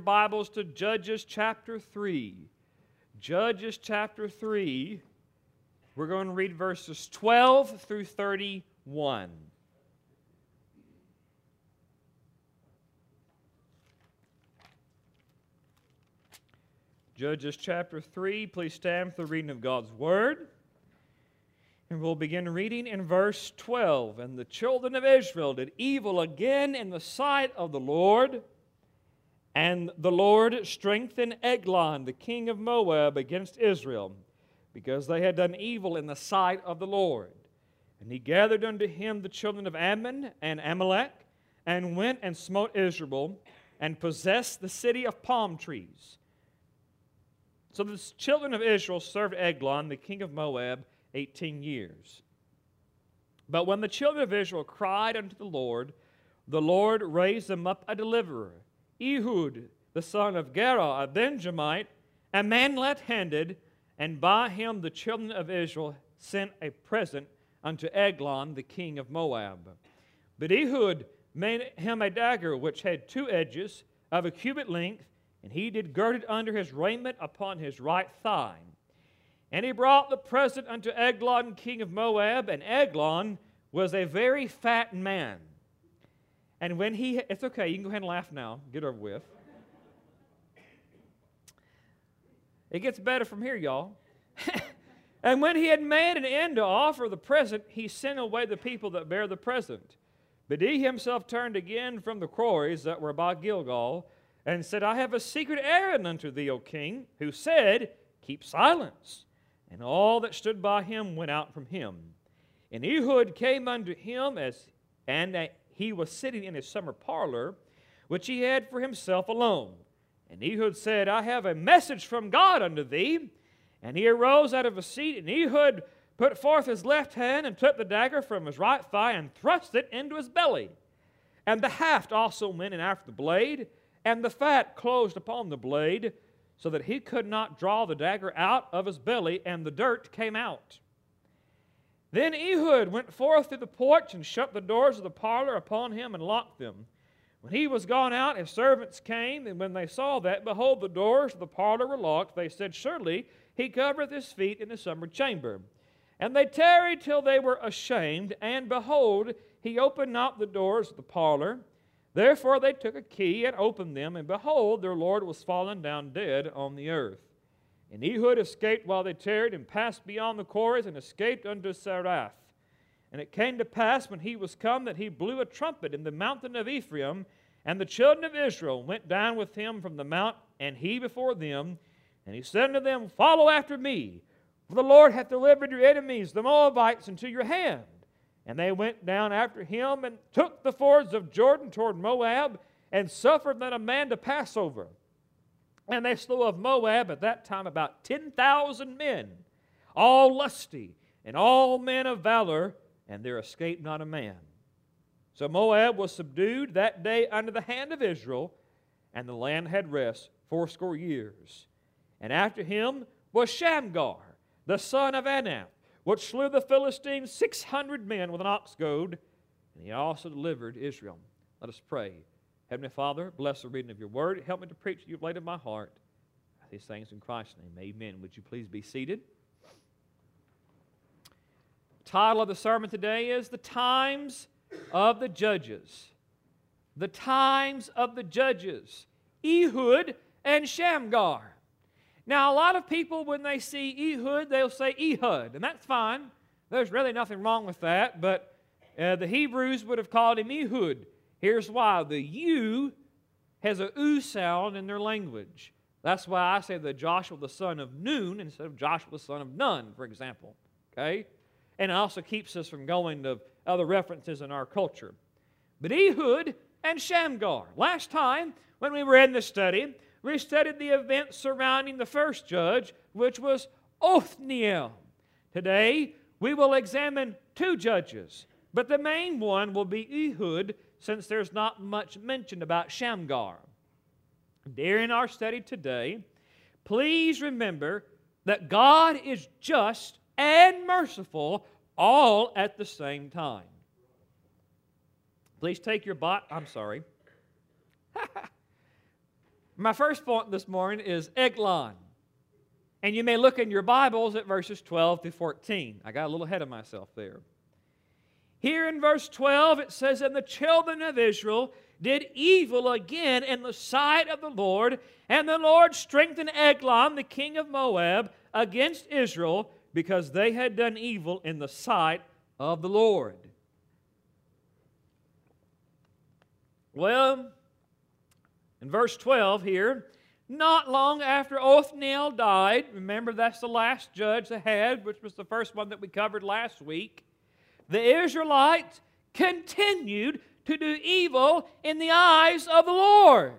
Bibles to Judges chapter 3. Judges chapter 3. We're going to read verses 12 through 31. Judges chapter 3. Please stand for the reading of God's Word. And we'll begin reading in verse 12. And the children of Israel did evil again in the sight of the Lord. And the Lord strengthened Eglon, the king of Moab, against Israel, because they had done evil in the sight of the Lord. And he gathered unto him the children of Ammon and Amalek, and went and smote Israel, and possessed the city of palm trees. So the children of Israel served Eglon, the king of Moab, 18 years. But when the children of Israel cried unto the Lord raised them up a deliverer, Ehud, the son of Gera, a Benjamite, a man left-handed, and by him the children of Israel sent a present unto Eglon, the king of Moab. But Ehud made him a dagger which had 2 edges of a cubit length, and he did gird it under his raiment upon his right thigh. And he brought the present unto Eglon, king of Moab, and Eglon was a very fat man. And when he... It's okay, you can go ahead and laugh now. Get over with. It gets better from here, y'all. And when he had made an end to offer the present, he sent away the people that bare the present. But he himself turned again from the quarries that were by Gilgal, and said, I have a secret errand unto thee, O king, who said, Keep silence. And all that stood by him went out from him. And Ehud came unto him, and he was sitting in his summer parlor, which he had for himself alone. And Ehud said, I have a message from God unto thee. And he arose out of his seat, and Ehud put forth his left hand, and took the dagger from his right thigh, and thrust it into his belly. And the haft also went in after the blade, and the fat closed upon the blade, so that he could not draw the dagger out of his belly, and the dirt came out. Then Ehud went forth through the porch, and shut the doors of the parlor upon him, and locked them. When he was gone out, his servants came, and when they saw that, behold, the doors of the parlor were locked, they said, Surely he covereth his feet in the summer chamber. And they tarried till they were ashamed, and behold, he opened not the doors of the parlor. Therefore they took a key and opened them, and behold, their Lord was fallen down dead on the earth. And Ehud escaped while they tarried, and passed beyond the quarries, and escaped unto Sarath. And it came to pass, when he was come, that he blew a trumpet in the mountain of Ephraim, and the children of Israel went down with him from the mount, and he before them. And he said unto them, Follow after me, for the Lord hath delivered your enemies, the Moabites, into your hand. And they went down after him, and took the fords of Jordan toward Moab, and suffered not a man to pass over. And they slew of Moab at that time about 10,000 men, all lusty, and all men of valor, and there escaped not a man. So Moab was subdued that day under the hand of Israel, and the land had rest 80 years. And after him was Shamgar, the son of Anath, which slew the Philistines 600 men with an ox goad, and he also delivered Israel. Let us pray. Heavenly Father, bless the reading of your word. Help me to preach what you've laid in my heart. These things in Christ's name, amen. Would you please be seated? The title of the sermon today is The Times of the Judges. The Times of the Judges. Ehud and Shamgar. Now, a lot of people, when they see Ehud, they'll say Ehud, and that's fine. There's really nothing wrong with that, but the Hebrews would have called him Ehud. Here's why. The U has a U sound in their language. That's why I say that Joshua the son of Nun instead of Joshua the son of Nun, for example. Okay? And it also keeps us from going to other references in our culture. But Ehud and Shamgar. Last time, when we were in this study, we studied the events surrounding the first judge, which was Othniel. Today, we will examine 2 judges, but the main one will be Ehud, since there's not much mentioned about Shamgar. During our study today, please remember that God is just and merciful all at the same time. Please take your My first point this morning is Eglon. And you may look in your Bibles at verses 12 through 14. I got a little ahead of myself there. Here in verse 12 it says, "And the children of Israel did evil again in the sight of the Lord, and the Lord strengthened Eglon, the king of Moab, against Israel, because they had done evil in the sight of the Lord." Well, in verse 12 here, not long after Othniel died, remember that's the last judge they had, which was the first one that we covered last week, the Israelites continued to do evil in the eyes of the Lord.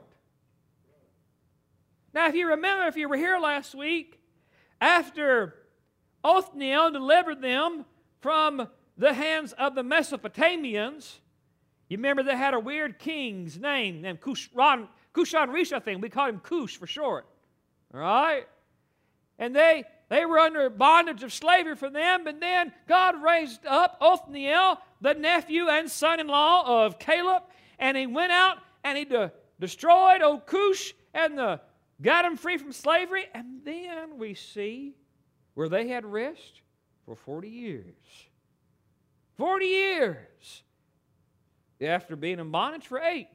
Now, if you remember, if you were here last week, after Othniel delivered them from the hands of the Mesopotamians, you remember they had a weird king's name named Cushan-Risha thing. We call him Cush for short. All right? And they were under bondage of slavery for them, but then God raised up Othniel, the nephew and son-in-law of Caleb, and he went out and he destroyed old Cush and got him free from slavery. And then we see where they had rest for 40 years. 40 years after being in bondage for 8.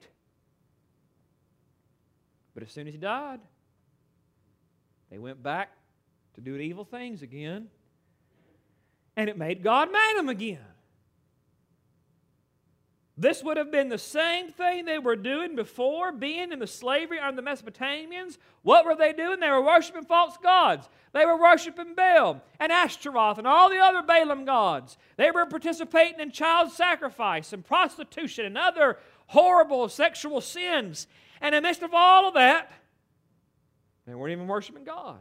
But as soon as he died, they went back to do evil things again. And it made God mad at them again. This would have been the same thing they were doing before being in the slavery under the Mesopotamians. What were they doing? They were worshiping false gods. They were worshiping Baal and Ashtaroth and all the other Balaam gods. They were participating in child sacrifice and prostitution and other horrible sexual sins. And in the midst of all of that, they weren't even worshiping God.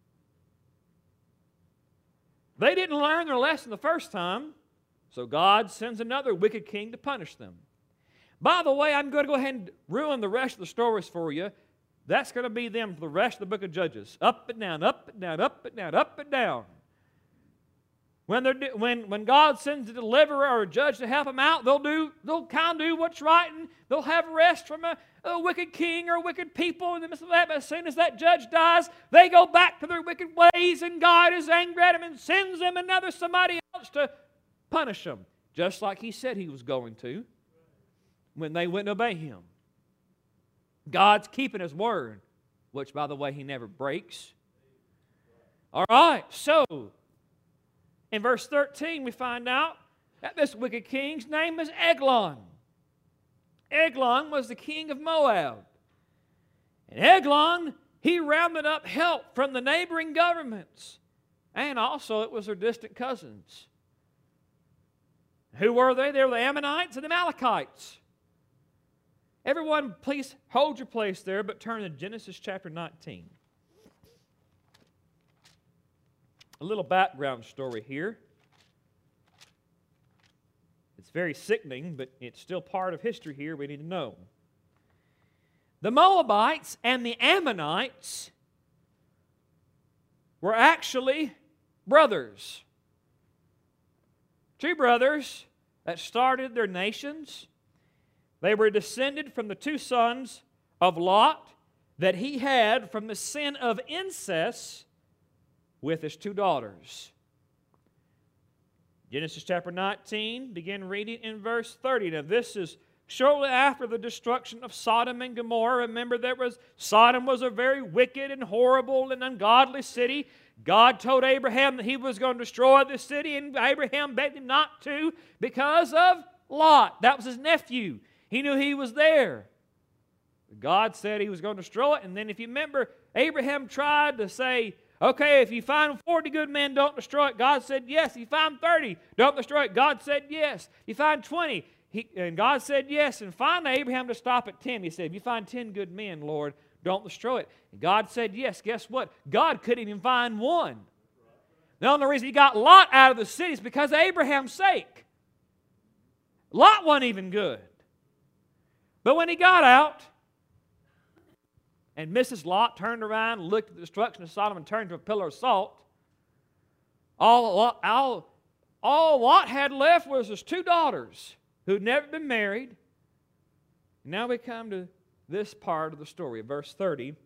They didn't learn their lesson the first time, so God sends another wicked king to punish them. By the way, I'm going to go ahead and ruin the rest of the stories for you. That's going to be them for the rest of the book of Judges. Up and down, up and down, up and down, up and down. When God sends a deliverer or a judge to help them out, they'll kind of do what's right, and they'll have rest from a wicked king or wicked people in the midst of that. But as soon as that judge dies, they go back to their wicked ways, and God is angry at them and sends them somebody else to punish them, just like He said He was going to when they wouldn't obey Him. God's keeping His word, which, by the way, He never breaks. All right, so in verse 13, we find out that this wicked king's name is Eglon. Eglon was the king of Moab. And Eglon, he rounded up help from the neighboring governments. And also it was their distant cousins. Who were they? They were the Ammonites and the Amalekites. Everyone, please hold your place there, but turn to Genesis chapter 19. A little background story here. It's very sickening, but it's still part of history here we need to know. The Moabites and the Ammonites were actually brothers. Two brothers that started their nations. They were descended from the two sons of Lot that he had from the sin of incest with his two daughters. Genesis chapter 19, begin reading in verse 30. Now this is shortly after the destruction of Sodom and Gomorrah. Remember, Sodom was a very wicked and horrible and ungodly city. God told Abraham that He was going to destroy the city, and Abraham begged him not to because of Lot. That was his nephew. He knew he was there. God said He was going to destroy it, and then if you remember, Abraham tried to say, okay, if you find 40 good men, don't destroy it. God said yes. If you find 30, don't destroy it. God said yes. If you find 20, and God said yes. And finally, Abraham to stop at 10. He said, if you find 10 good men, Lord, don't destroy it. And God said yes. Guess what? God couldn't even find one. The only reason He got Lot out of the city is because of Abraham's sake. Lot wasn't even good. But when he got out, and Mrs. Lot turned around and looked at the destruction of Sodom and turned to a pillar of salt, all Lot had left was his two daughters who'd never been married. Now we come to this part of the story, verse 30.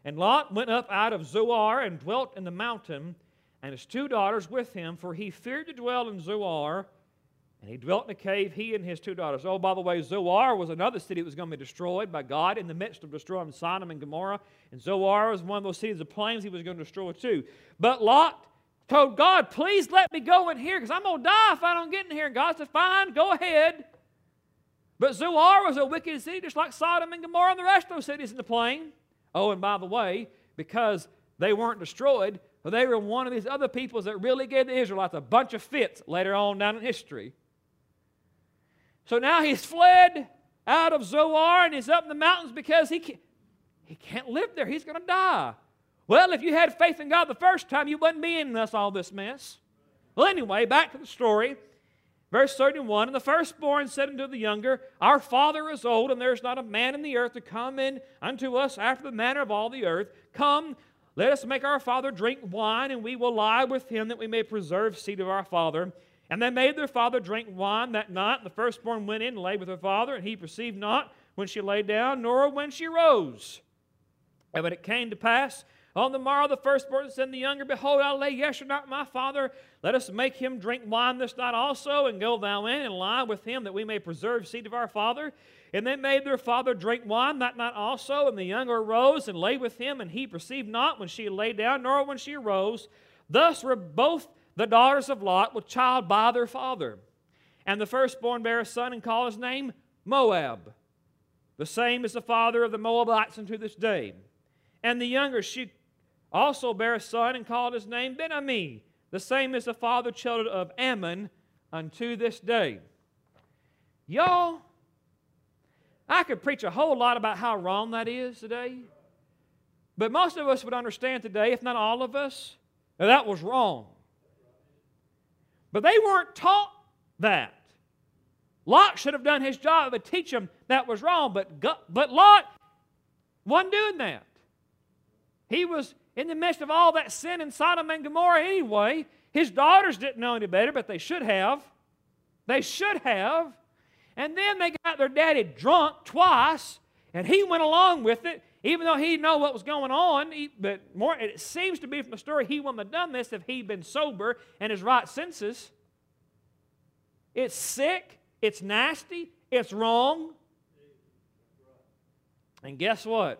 And Lot went up out of Zoar and dwelt in the mountain, and his 2 daughters with him, for he feared to dwell in Zoar, and he dwelt in a cave, he and his 2 daughters. Oh, by the way, Zoar was another city that was going to be destroyed by God in the midst of destroying Sodom and Gomorrah. And Zoar was one of those cities of plains he was going to destroy too. But Lot told God, please let me go in here because I'm going to die if I don't get in here. And God said, fine, go ahead. But Zoar was a wicked city just like Sodom and Gomorrah and the rest of those cities in the plain. Oh, and by the way, because they weren't destroyed, they were one of these other peoples that really gave the Israelites a bunch of fits later on down in history. So now he's fled out of Zoar and he's up in the mountains because he can't live there. He's going to die. Well, if you had faith in God the first time, you wouldn't be in all this mess. Well, anyway, back to the story. Verse 31, and the firstborn said unto the younger, our father is old, and there is not a man in the earth to come in unto us after the manner of all the earth. Come, let us make our father drink wine, and we will lie with him, that we may preserve seed of our father. And they made their father drink wine that night. And the firstborn went in and lay with her father, and he perceived not when she lay down, nor when she rose. And when it came to pass, on the morrow the firstborn said to the younger, behold, I lay yesterday night with my father. Let us make him drink wine this night also, and go thou in and lie with him, that we may preserve seed of our father. And they made their father drink wine that night also, and the younger arose and lay with him, and he perceived not when she lay down, nor when she arose. Thus were both the daughters of Lot with child by their father. And the firstborn bare a son, and called his name Moab. The same is the father of the Moabites unto this day. And the younger, she also bare a son, and called his name Ben-Ammi. The same is the father of children of Ammon unto this day. Y'all, I could preach a whole lot about how wrong that is today. But most of us would understand today, if not all of us, that was wrong. But they weren't taught that. Lot should have done his job to teach them that was wrong, but Lot wasn't doing that. He was in the midst of all that sin in Sodom and Gomorrah anyway. His daughters didn't know any better, but they should have. They should have. And then they got their daddy drunk twice, and he went along with it, even though he didn't know what was going on. But more, it seems to be from the story he wouldn't have done this if he'd been sober and his right senses. It's sick. It's nasty. It's wrong. And guess what?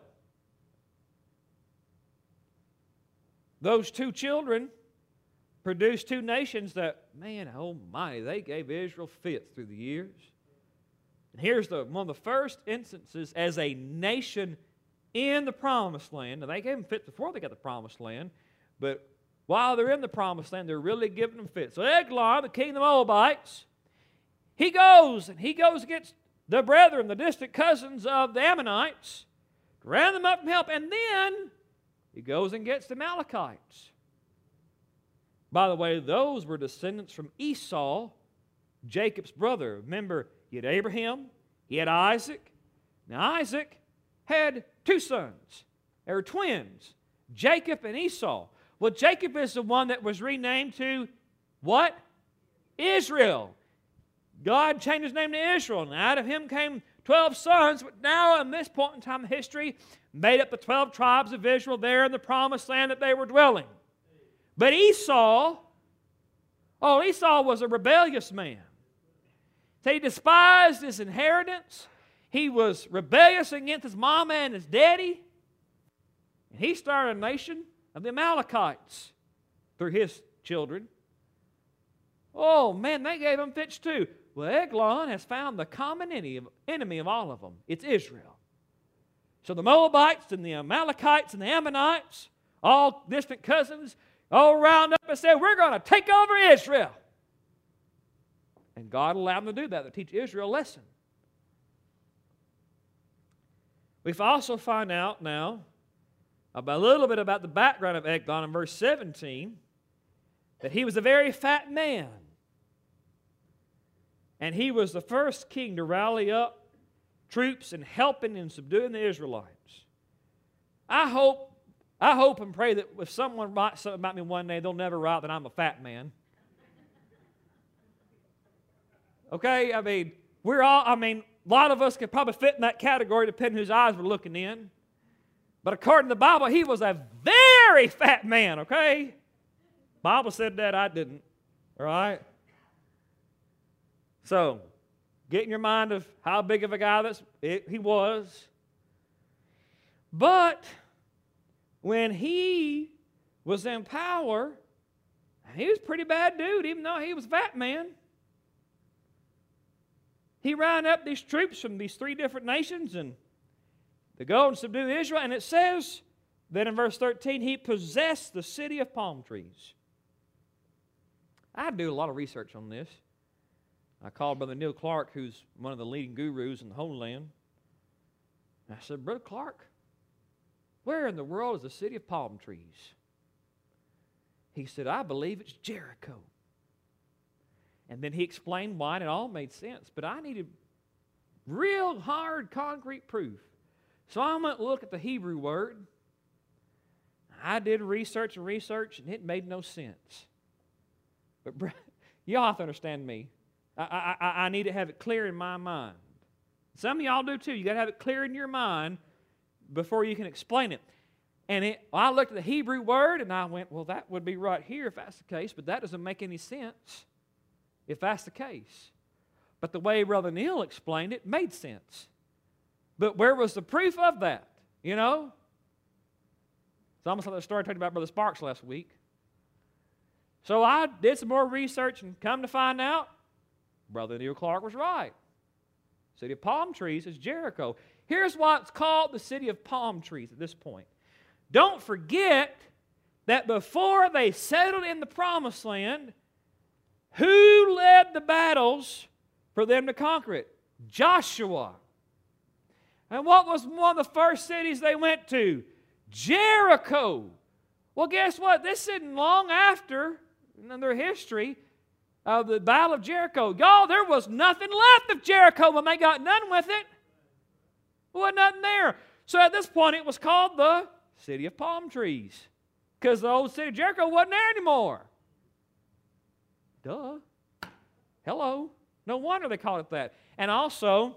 Those 2 children produced 2 nations that, man almighty, they gave Israel fits through the years. And here's one of the first instances as a nation in the Promised Land. Now, they gave them fits before they got the Promised Land, but while they're in the Promised Land, they're really giving them fits. So Eglon, the king of the Moabites, he goes against the brethren, the distant cousins of the Ammonites, to round them up and help, and then he goes and gets the Amalekites. By the way, those were descendants from Esau, Jacob's brother. Remember, he had Abraham, he had Isaac. Now Isaac had 2 sons. They were twins, Jacob and Esau. Well, Jacob is the one that was renamed to what? Israel. God changed his name to Israel, and out of him came 12 sons, but now in this point in time in history, made up the 12 tribes of Israel there in the Promised Land that they were dwelling. But Esau was a rebellious man. So he despised his inheritance. He was rebellious against his mama and his daddy. And he started a nation of the Amalekites through his children. Oh, man, they gave him fits too. Well, Eglon has found the common enemy of all of them. It's Israel. So the Moabites and the Amalekites and the Ammonites, all distant cousins, all round up and said, we're going to take over Israel. And God allowed them to do that, to teach Israel a lesson. We also find out now a little bit about the background of Eglon in verse 17, that he was a very fat man. And he was the first king to rally up troops and helping and subduing the Israelites. I hope and pray that if someone writes something about me one day, they'll never write that I'm a fat man. Okay? A lot of us could probably fit in that category depending whose eyes we're looking in. But according to the Bible, he was a very fat man, okay? Bible said that, I didn't. All right? So, get in your mind of how big of a guy he was. But when he was in power, he was a pretty bad dude, even though he was a fat man. He ran up these troops from these 3 different nations and to go and subdue Israel. And it says that in verse 13, he possessed the city of palm trees. I do a lot of research on this. I called Brother Neil Clark, who's one of the leading gurus in the Holy Land. And I said, Brother Clark, where in the world is the city of palm trees? He said, I believe it's Jericho. And then he explained why, and it all made sense. But I needed real hard, concrete proof. So I went to look at the Hebrew word. I did research, and it made no sense. But y'all have to understand me. I need to have it clear in my mind. Some of y'all do too. You got to have it clear in your mind before you can explain it. And I looked at the Hebrew word, and I went, well, that would be right here if that's the case, but that doesn't make any sense if that's the case. But the way Brother Neil explained it made sense. But where was the proof of that? You know? It's almost like the story I told you about Brother Sparks last week. So I did some more research and come to find out, Brother Neil Clark was right. City of palm trees is Jericho. Here's why it's called the city of palm trees at this point. Don't forget that before they settled in the promised land, who led the battles for them to conquer it? Joshua. And what was one of the first cities they went to? Jericho. Well, guess what? This isn't long after in their history of the Battle of Jericho. Y'all, there was nothing left of Jericho when they got done with it. There wasn't nothing there. So at this point, it was called the city of palm trees because the old city of Jericho wasn't there anymore. Duh. Hello. No wonder they called it that. And also,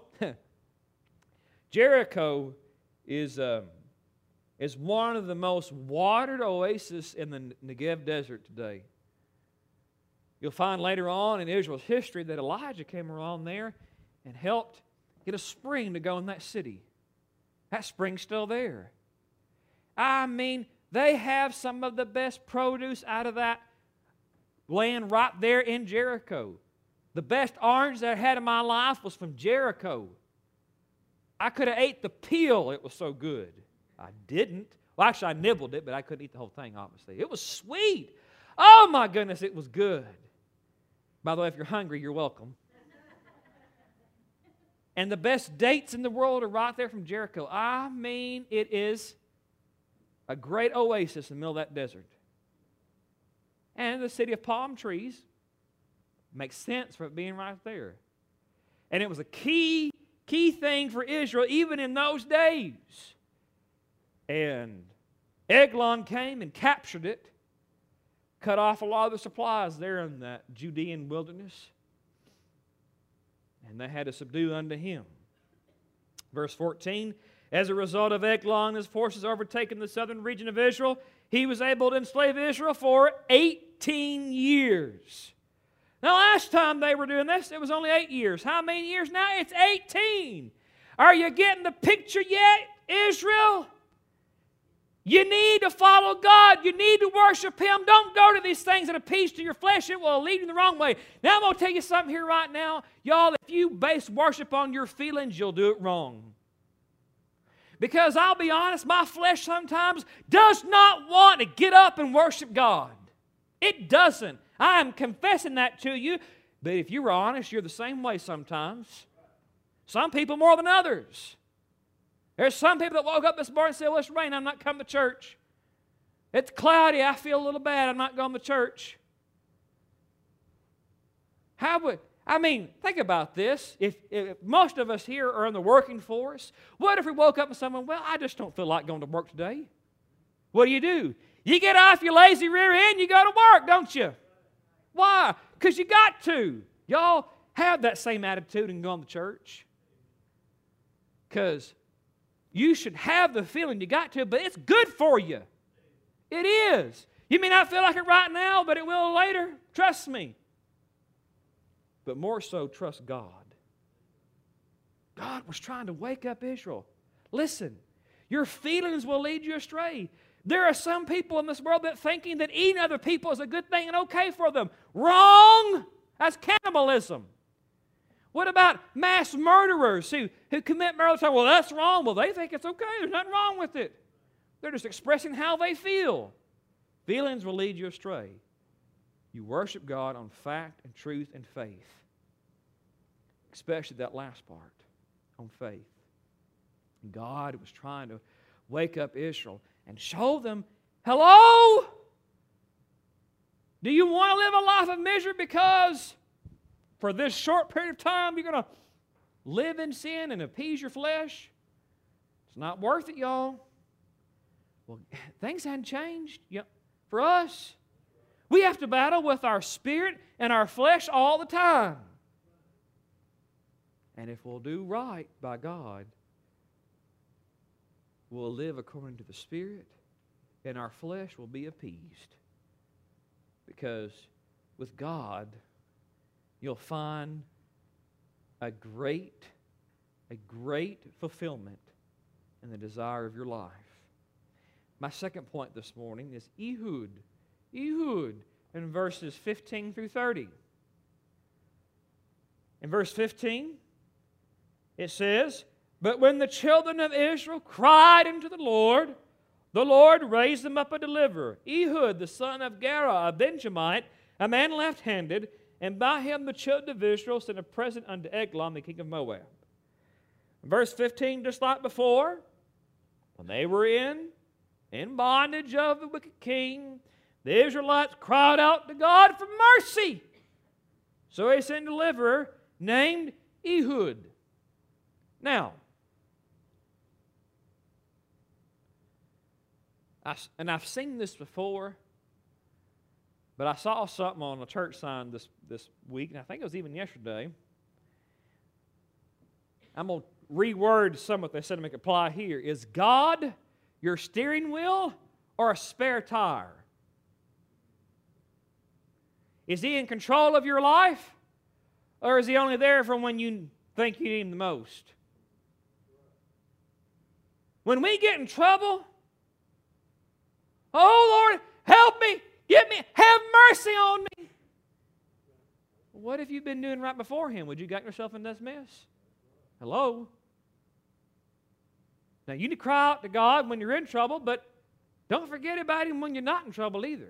Jericho is one of the most watered oases in the Negev desert today. You'll find later on in Israel's history that Elijah came around there and helped get a spring to go in that city. That spring's still there. I mean, they have some of the best produce out of that land right there in Jericho. The best orange that I had in my life was from Jericho. I could have ate the peel. It was so good. I didn't. Well, actually, I nibbled it, but I couldn't eat the whole thing, obviously. It was sweet. Oh, my goodness, it was good. By the way, if you're hungry, you're welcome. And the best dates in the world are right there from Jericho. I mean, it is a great oasis in the middle of that desert. And the city of palm trees makes sense for it being right there. And it was a key thing for Israel even in those days. And Eglon came and captured it, cut off a lot of the supplies there in that Judean wilderness, and they had to subdue unto him. Verse 14, as a result of Eglon and his forces overtaking the southern region of Israel, he was able to enslave Israel for 18 years. Now, last time they were doing this, it was only 8 years. How many years now? It's 18. Are you getting the picture yet, Israel? You need to follow God. You need to worship Him. Don't go to these things that appease to your flesh. It will lead you the wrong way. Now, I'm going to tell you something here right now. Y'all, if you base worship on your feelings, you'll do it wrong. Because I'll be honest, my flesh sometimes does not want to get up and worship God. It doesn't. I am confessing that to you. But if you were honest, you're the same way sometimes. Some people more than others. There's some people that woke up this morning and said, well, it's raining, I'm not coming to church. It's cloudy, I feel a little bad, I'm not going to church. Think about this. If most of us here are in the working force, what if we woke up and someone, well, I just don't feel like going to work today? What do? You get off your lazy rear end, you go to work, don't you? Why? Because you got to. Y'all have that same attitude and go to church. Because you should have the feeling you got to, but it's good for you. It is. You may not feel like it right now, but it will later. Trust me. But more so, trust God. God was trying to wake up Israel. Listen, your feelings will lead you astray. There are some people in this world that thinking that eating other people is a good thing and okay for them. Wrong! That's cannibalism. What about mass murderers who commit murder? Well, that's wrong. Well, they think it's okay. There's nothing wrong with it. They're just expressing how they feel. Feelings will lead you astray. You worship God on fact and truth and faith. Especially that last part, on faith. God was trying to wake up Israel and show them, hello? Do you want to live a life of misery because for this short period of time you're going to live in sin and appease your flesh? It's not worth it, y'all. Well, things hadn't changed for us. We have to battle with our spirit and our flesh all the time. And if we'll do right by God, we'll live according to the Spirit, and our flesh will be appeased. Because with God, you'll find a great fulfillment in the desire of your life. My second point this morning is Ehud. Ehud in verses 15 through 30. In verse 15, it says, "But when the children of Israel cried unto the Lord raised them up a deliverer, Ehud the son of Gera, a Benjamite, a man left-handed, and by him the children of Israel sent a present unto Eglon, the king of Moab." Verse 15, just like before, when they were in bondage of the wicked king, the Israelites cried out to God for mercy. So he sent a deliverer named Ehud. Now, I've seen this before, but I saw something on a church sign this week, and I think it was even yesterday. I'm going to reword some of what they said to make it apply here. Is God your steering wheel or a spare tire? Is He in control of your life, or is He only there for when you think you need Him the most? When we get in trouble, oh Lord, help me, get me, have mercy on me. What have you been doing right before Him? Would you got yourself in this mess? Hello? Now you need to cry out to God when you're in trouble, but don't forget about Him when you're not in trouble either.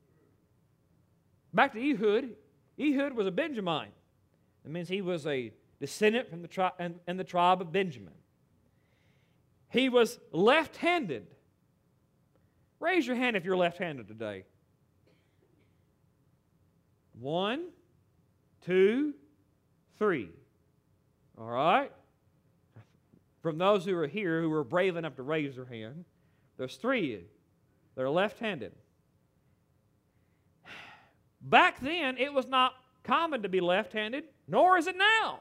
Back to Ehud. Ehud was a Benjamite. That means he was a descendant from the tribe of Benjamin. He was left-handed. Raise your hand if you're left-handed today. 1, 2, 3. All right? From those who are here who are brave enough to raise their hand, there's 3 that are left-handed. Back then, it was not common to be left-handed, nor is it now.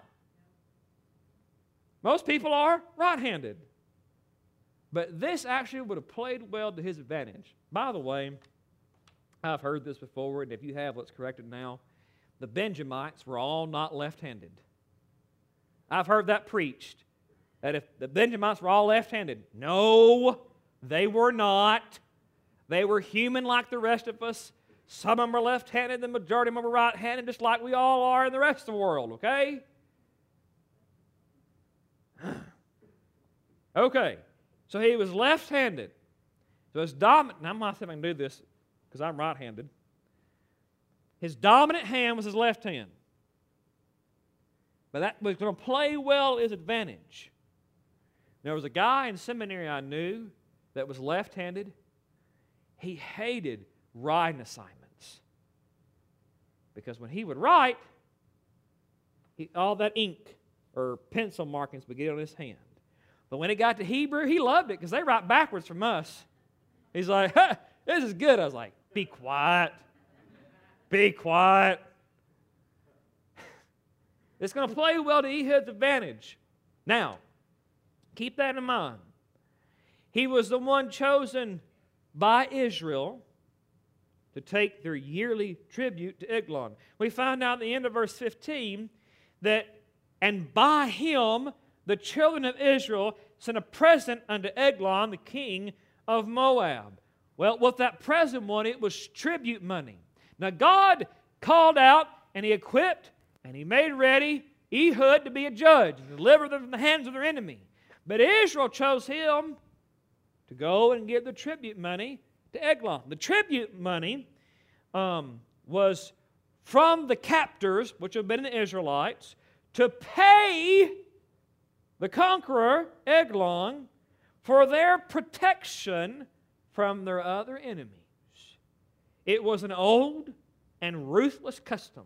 Most people are right-handed. But this actually would have played well to his advantage. By the way, I've heard this before, and if you have, let's correct it now. The Benjamites were all not left-handed. I've heard that preached, that if the Benjamites were all left-handed. No, they were not. They were human like the rest of us. Some of them were left-handed, the majority of them were right-handed, just like we all are in the rest of the world, okay? Okay. So he was left-handed. So his dominant, and I'm not saying I can do this because I'm right-handed. His dominant hand was his left hand. But that was going to play well his advantage. There was a guy in seminary I knew that was left-handed. He hated writing assignments. Because when he would write, all that ink or pencil markings would get on his hand. But when it got to Hebrew, he loved it because they write backwards from us. He's like, this is good. I was like, be quiet. Be quiet. It's going to play well to Ehud's advantage. Now, keep that in mind. He was the one chosen by Israel to take their yearly tribute to Eglon. We find out at the end of verse 15 that, and by him the children of Israel sent a present unto Eglon, the king of Moab. Well, what that present was, it was tribute money. Now God called out and He equipped and He made ready Ehud to be a judge and deliver them from the hands of their enemy. But Israel chose him to go and give the tribute money to Eglon. The tribute money was from the captors, which have been the Israelites, to pay the conqueror, Eglon, for their protection from their other enemies. It was an old and ruthless custom.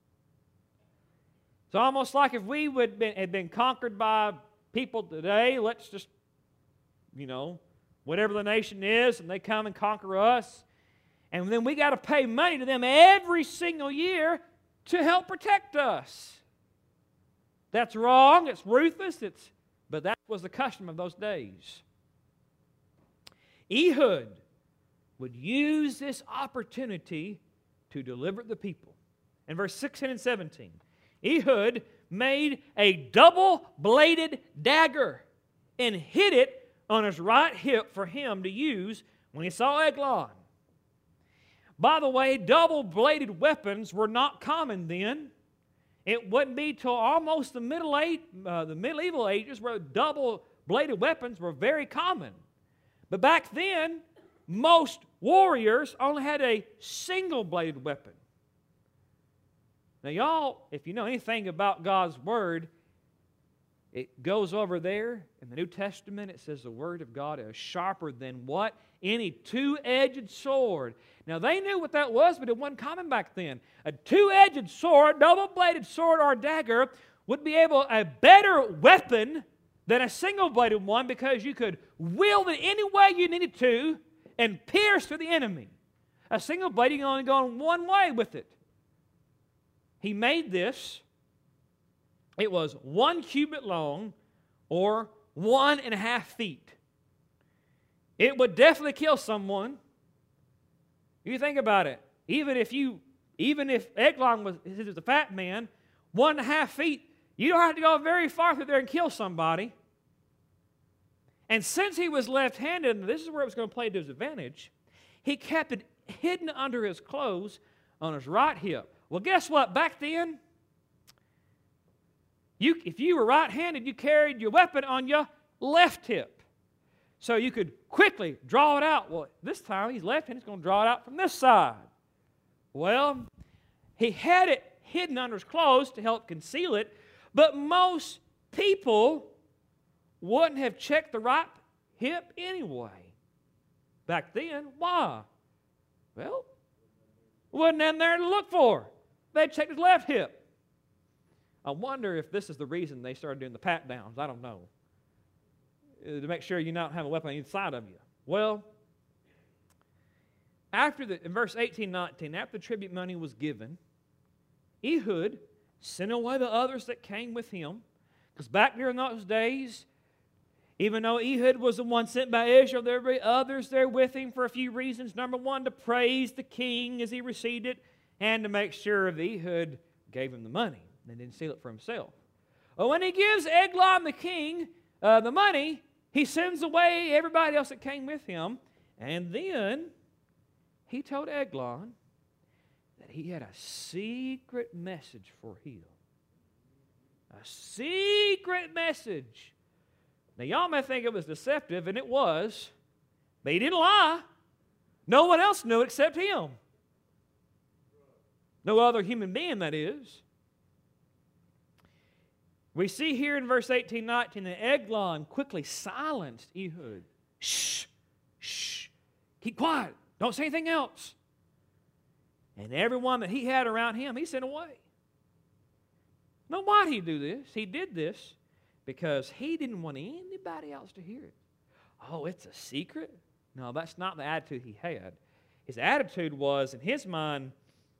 It's almost like if we had been conquered by people today, let's just, whatever the nation is, and they come and conquer us, and then we got to pay money to them every single year to help protect us. That's wrong, it's ruthless, but that was the custom of those days. Ehud would use this opportunity to deliver the people. In verse 16 and 17, Ehud made a double-bladed dagger and hid it on his right hip for him to use when he saw Eglon. By the way, double-bladed weapons were not common then. It wouldn't be till almost the medieval ages where double-bladed weapons were very common. But back then, most warriors only had a single-bladed weapon. Now, y'all, if you know anything about God's Word, it goes over there in the New Testament. It says the Word of God is sharper than what? Any two-edged sword. Now, they knew what that was, but it wasn't common back then. A two-edged sword, double-bladed sword or dagger would be a better weapon than a single-bladed one because you could wield it any way you needed to and pierce through the enemy. A single blade, you can only go one way with it. He made this. It was 1 cubit long or 1.5 feet. It would definitely kill someone. You think about it. Even if Eglon was a fat man, 1.5 feet, you don't have to go very far through there and kill somebody. And since he was left-handed, and this is where it was going to play to his advantage, he kept it hidden under his clothes on his right hip. Well, guess what? Back then, if you were right-handed, you carried your weapon on your left hip. So you could quickly draw it out. Well, this time he's left-handed, he's going to draw it out from this side. Well, he had it hidden under his clothes to help conceal it, but most people wouldn't have checked the right hip anyway. Back then, why? Well, wasn't in there to look for. They checked his left hip. I wonder if this is the reason they started doing the pat-downs. I don't know. To make sure you don't have a weapon on either side of you. Well, in verse 18-19, after the tribute money was given, Ehud sent away the others that came with him. Because back during those days, even though Ehud was the one sent by Israel, there were others there with him for a few reasons. Number one, to praise the king as he received it, and to make sure that Ehud gave him the money and didn't steal it for himself. Well, when he gives Eglon the king the money, he sends away everybody else that came with him, and then he told Eglon that he had a secret message for him. A secret message. Now, y'all may think it was deceptive, and it was, but he didn't lie. No one else knew except him. No other human being, that is. We see here in verse 18-19 that Eglon quickly silenced Ehud. Shh, shh, keep quiet. Don't say anything else. And everyone that he had around him, he sent away. Now, why did he do this? He did this because he didn't want anybody else to hear it. Oh, it's a secret? No, that's not the attitude he had. His attitude was, in his mind,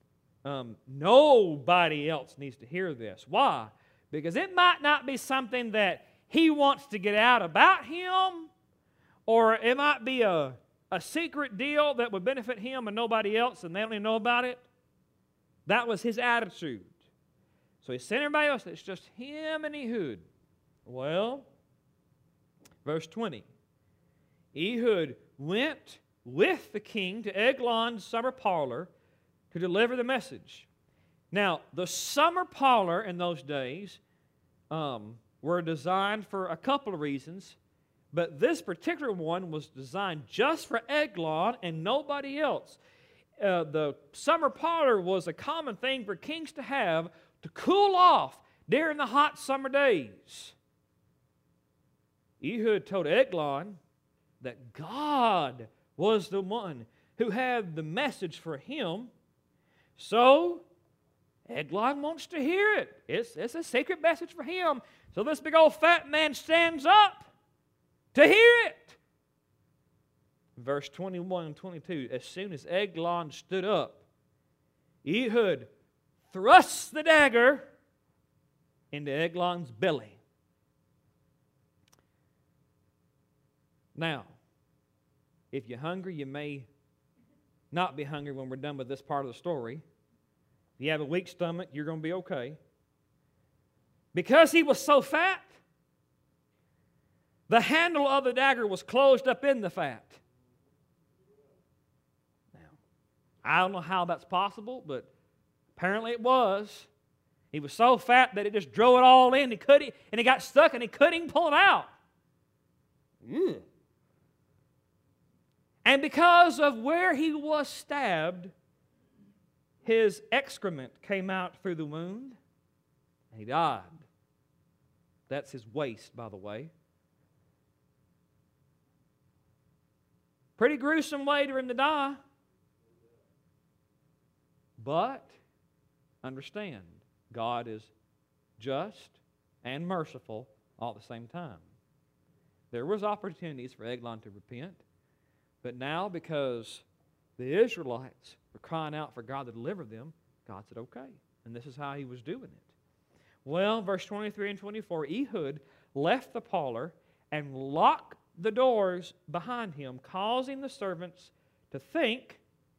nobody else needs to hear this. Why? Because it might not be something that he wants to get out about him, or it might be a secret deal that would benefit him and nobody else, and they don't even know about it. That was his attitude. So he sent everybody else. It's just him and Ehud. Well, verse 20. Ehud went with the king to Eglon's summer parlor to deliver the message. Now, the summer parlor in those days were designed for a couple of reasons, but this particular one was designed just for Eglon and nobody else. The summer parlor was a common thing for kings to have to cool off during the hot summer days. Ehud told Eglon that God was the one who had the message for him. So, Eglon wants to hear it. It's a secret message for him. So this big old fat man stands up to hear it. Verse 21 and 22, as soon as Eglon stood up, Ehud thrusts the dagger into Eglon's belly. Now, if you're hungry, you may not be hungry when we're done with this part of the story. If you have a weak stomach, you're going to be okay. Because he was so fat, the handle of the dagger was closed up in the fat. Now, I don't know how that's possible, but apparently it was. He was so fat that it just drove it all in. And he got stuck and he couldn't even pull it out. And because of where he was stabbed, his excrement came out through the wound, and he died. That's his waist, by the way. Pretty gruesome way for him to die. But, understand, God is just and merciful all at the same time. There was opportunities for Eglon to repent, but now because the Israelites were crying out for God to deliver them, God said, okay. And this is how he was doing it. Well, verse 23 and 24, Ehud left the parlor and locked the doors behind him, causing the servants to think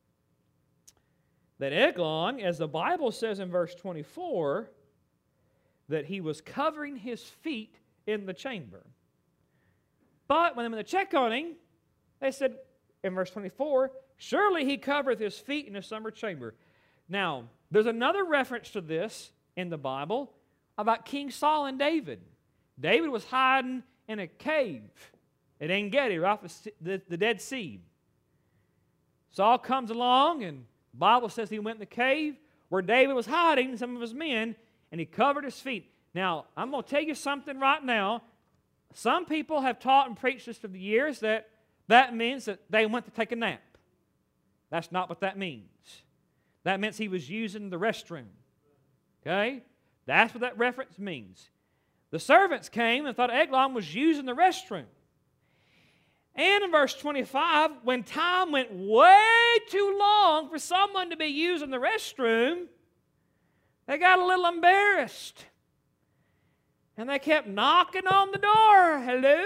that Eglon, as the Bible says in verse 24, that he was covering his feet in the chamber. But when they went to check on him, they said in verse 24, surely he covereth his feet in the summer chamber. Now, there's another reference to this in the Bible about King Saul and David. David was hiding in a cave at En-Gedi, right off the Dead Sea. Saul comes along, and the Bible says he went in the cave where David was hiding, some of his men, and he covered his feet. Now, I'm going to tell you something right now. Some people have taught and preached this for the years that means that they went to take a nap. That's not what that means. That means he was using the restroom. Okay? That's what that reference means. The servants came and thought Eglon was using the restroom. And in verse 25, when time went way too long for someone to be using the restroom, they got a little embarrassed. And they kept knocking on the door. Hello?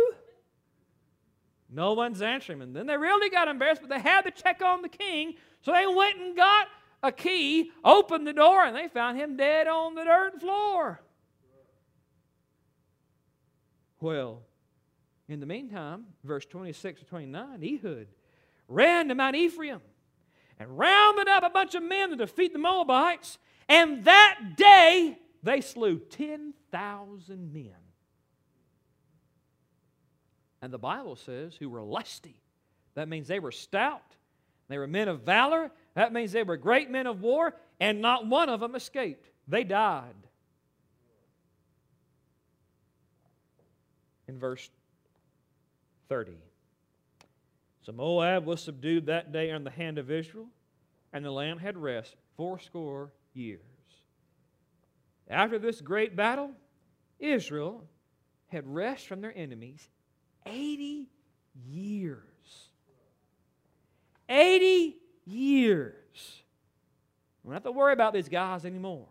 No one's answering. And then they really got embarrassed, but they had to check on the king. So they went and got a key, opened the door, and they found him dead on the dirt floor. Well, in the meantime, verse 26 to 29, Ehud ran to Mount Ephraim and rounded up a bunch of men to defeat the Moabites. And that day, they slew 10,000 men. And the Bible says who were lusty. That means they were stout. They were men of valor. That means they were great men of war. And not one of them escaped. They died. In verse 30. So Moab was subdued that day under the hand of Israel, and the land had rest 80 years. After this great battle, Israel had rest from their enemies 80 years. 80 years. We don't have to worry about these guys anymore.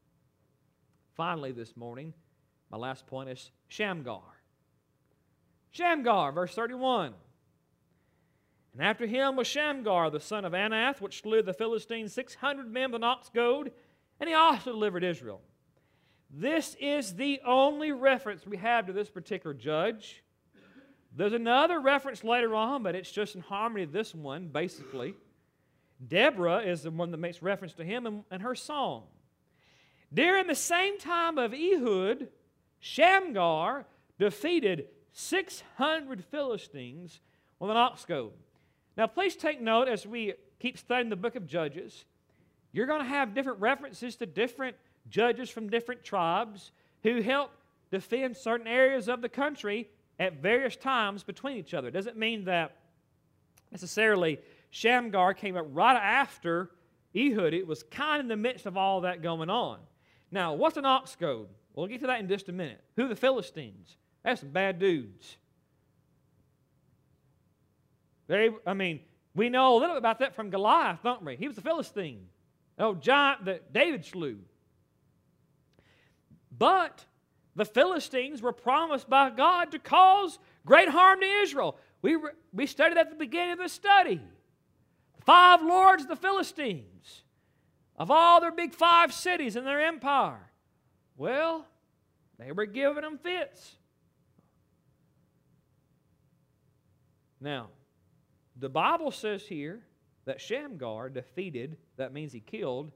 Finally, this morning, my last point is Shamgar. Shamgar, verse 31. And after him was Shamgar, the son of Anath, which slew the Philistines 600 men with an ox goad, and he also delivered Israel. This is the only reference we have to this particular judge. There's another reference later on, but it's just in harmony with this one, basically. Deborah is the one that makes reference to him in her song. During the same time of Ehud, Shamgar defeated 600 Philistines with an ox goad. Now, please take note as we keep studying the book of Judges, you're going to have different references to different judges from different tribes who helped defend certain areas of the country at various times between each other. It doesn't mean that necessarily Shamgar came up right after Ehud. It was kind of in the midst of all that going on. Now, what's an ox goad? We'll get to that in just a minute. Who are the Philistines? That's some bad dudes. We know a little bit about that from Goliath, don't we? He was a Philistine, an old giant that David slew. But the Philistines were promised by God to cause great harm to Israel. We studied at the beginning of the study. The 5 lords of the Philistines, of all their big 5 cities in their empire. Well, they were giving them fits. Now, the Bible says here that Shamgar defeated, that means he killed,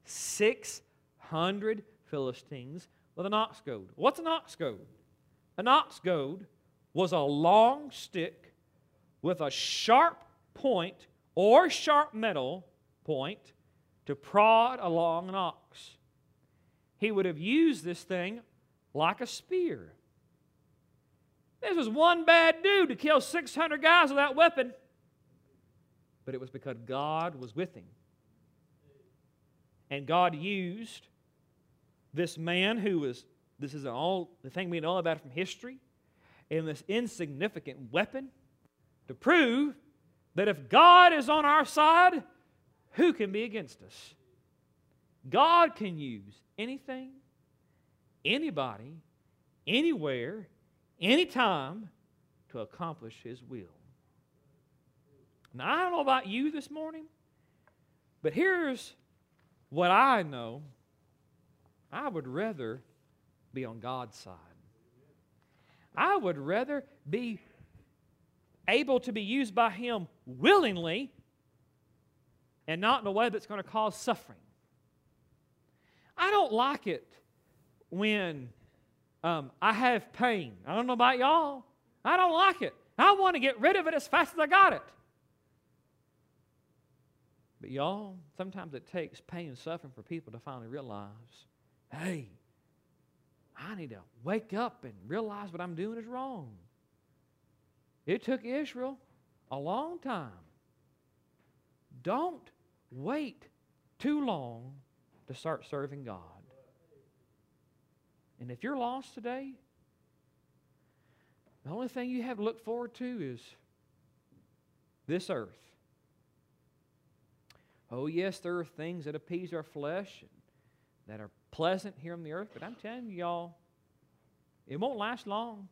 600 Philistines with an ox goad. What's an ox goad? An ox goad was a long stick with a sharp point or sharp metal point to prod along an ox. He would have used this thing like a spear. This was one bad dude to kill 600 guys with that weapon. But it was because God was with him. And God used this man who was, this is the thing we know about from history, and this insignificant weapon to prove that if God is on our side, who can be against us? God can use anything, anybody, anywhere, anytime to accomplish His will. Now, I don't know about you this morning, but here's what I know. I would rather be on God's side. I would rather be able to be used by Him willingly and not in a way that's going to cause suffering. I don't like it when I have pain. I don't know about y'all. I don't like it. I want to get rid of it as fast as I got it. But y'all, sometimes it takes pain and suffering for people to finally realize, hey, I need to wake up and realize what I'm doing is wrong. It took Israel a long time. Don't wait too long to start serving God. And if you're lost today, the only thing you have to look forward to is this earth. Oh, yes, there are things that appease our flesh and that are pleasant here on the earth, but I'm telling you, y'all, it won't last long.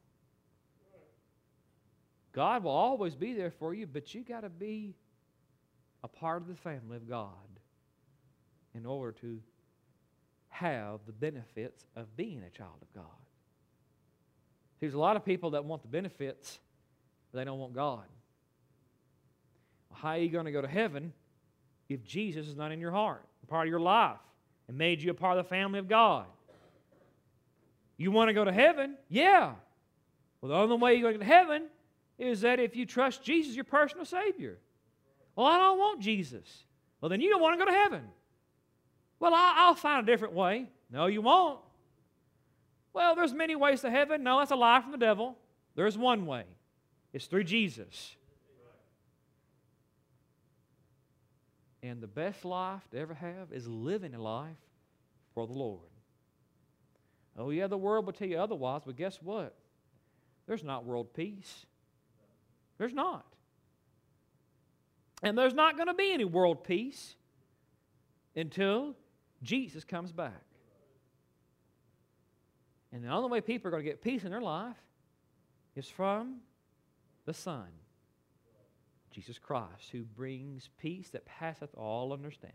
God will always be there for you, but you got to be a part of the family of God in order to have the benefits of being a child of God. There's a lot of people that want the benefits, but they don't want God. Well, how are you going to go to heaven if Jesus is not in your heart, a part of your life, and made you a part of the family of God? You want to go to heaven? Yeah. Well, the only way you're going to heaven is that if you trust Jesus, your personal Savior. Well, I don't want Jesus. Well, then you don't want to go to heaven. Well, I'll find a different way. No, you won't. Well, there's many ways to heaven. No, that's a lie from the devil. There's one way. It's through Jesus. And the best life to ever have is living a life for the Lord. Oh, yeah, the world will tell you otherwise, but guess what? There's not world peace. There's not. And there's not going to be any world peace until Jesus comes back. And the only way people are going to get peace in their life is from the Son, Jesus Christ, who brings peace that passeth all understanding.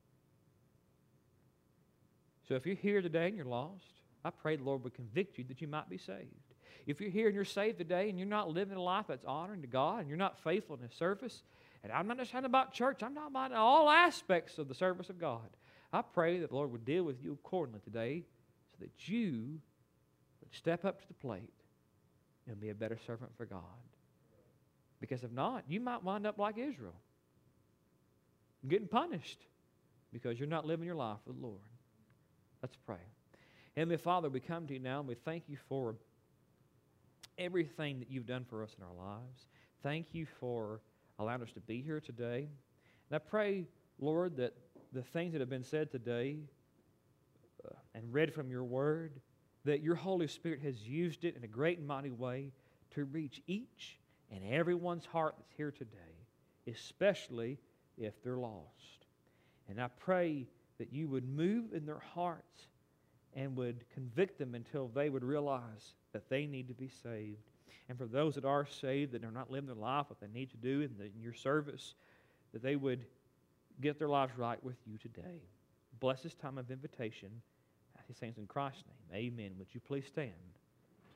So if you're here today and you're lost, I pray the Lord would convict you that you might be saved. If you're here and you're saved today and you're not living a life that's honoring to God and you're not faithful in His service, and I'm not just talking about church, I'm talking about all aspects of the service of God, I pray that the Lord would deal with you accordingly today so that you would step up to the plate and be a better servant for God. Because if not, you might wind up like Israel, getting punished because you're not living your life for the Lord. Let's pray. Heavenly Father, we come to you now and we thank you for everything that you've done for us in our lives. Thank you for allowing us to be here today. And I pray, Lord, that the things that have been said today and read from your word, that your Holy Spirit has used it in a great and mighty way to reach each and everyone's heart that's here today, especially if they're lost. And I pray that you would move in their hearts and would convict them until they would realize that they need to be saved. And for those that are saved, that are not living their life what they need to do in your service, that they would get their lives right with you today. Bless this time of invitation. I say things in Christ's name. Amen. Would you please stand?